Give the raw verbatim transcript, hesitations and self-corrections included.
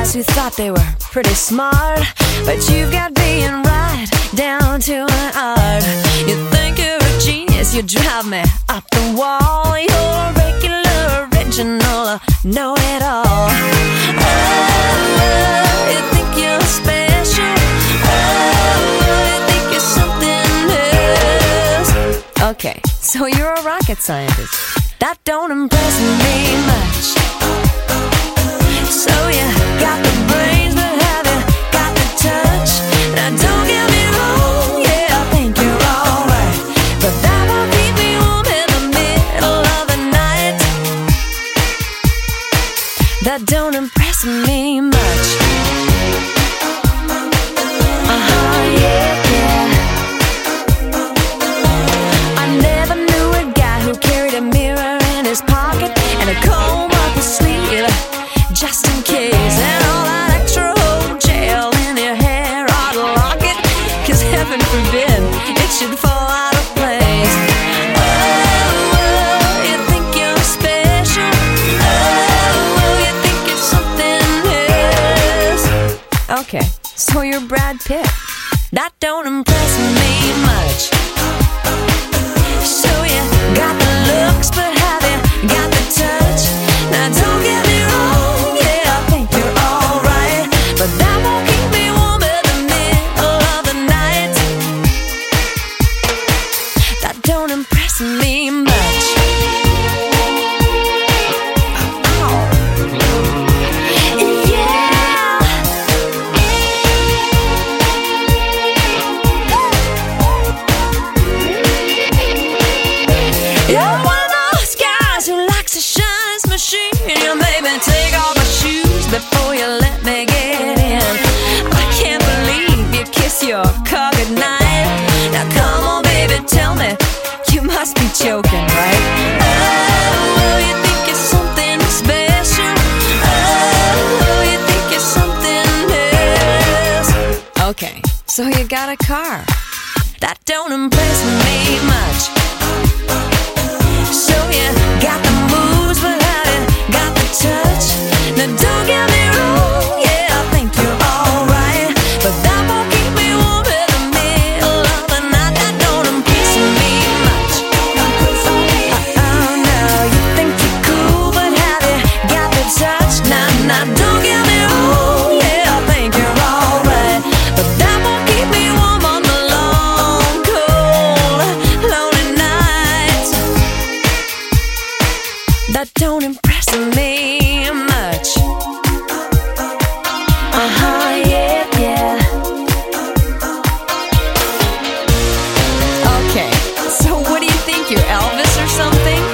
guys who thought they were pretty smart, but you've got being right down to an art. You think you're a genius, you drive me up the wall. You're regular, original, know-it-all. Oh, you think you're special. Oh, you think you're something else. Okay, so you're a rocket scientist. That don't impress me much. So you got the brains, but have you got the touch? Now don't get me wrong, yeah, I think you're alright, but that won't keep me warm in the middle of the night. That don't impress me much. Uh-huh, yeah, yeah. I never knew a guy who carried a mirror in his pocket and a comb up his sleeve, just in case, and all that extra old gel in your hair ought to lock it, cause heaven forbid it should fall out of place. Oh, oh, you think you're special. Oh, oh, you think you're something else. Okay, so you're Brad Pitt. That don't impress me much. So you got the looks, but have you got the touch? Now don't get me wrong, yeah, I think you're alright, but that won't keep me warm in the middle of the night. That don't impress me much. Yeah. You're one of those guys who likes to shine his machine. You made me take off my shoes before you let me get in. I can't believe you kiss your car goodnight. Now come on, baby, tell me, you must be joking, right? Oh, you think you're something special. Oh, you think you're something else. Okay, so you got a car. That don't impress me much. So you got the moves, but have you got the touch? Now don't get me wrong, yeah, I think you're alright, but that won't keep me warm in the middle of the night. That don't impress me much. Oh no, you think you're cool, but have you got the touch? Now, now don't get me wrong, yeah, I think you're alright, but that won't keep me warm on the long, cold, lonely nights. That don't impress me much. Uh-huh, yeah, yeah. Okay, so what do you think, you're Elvis or something?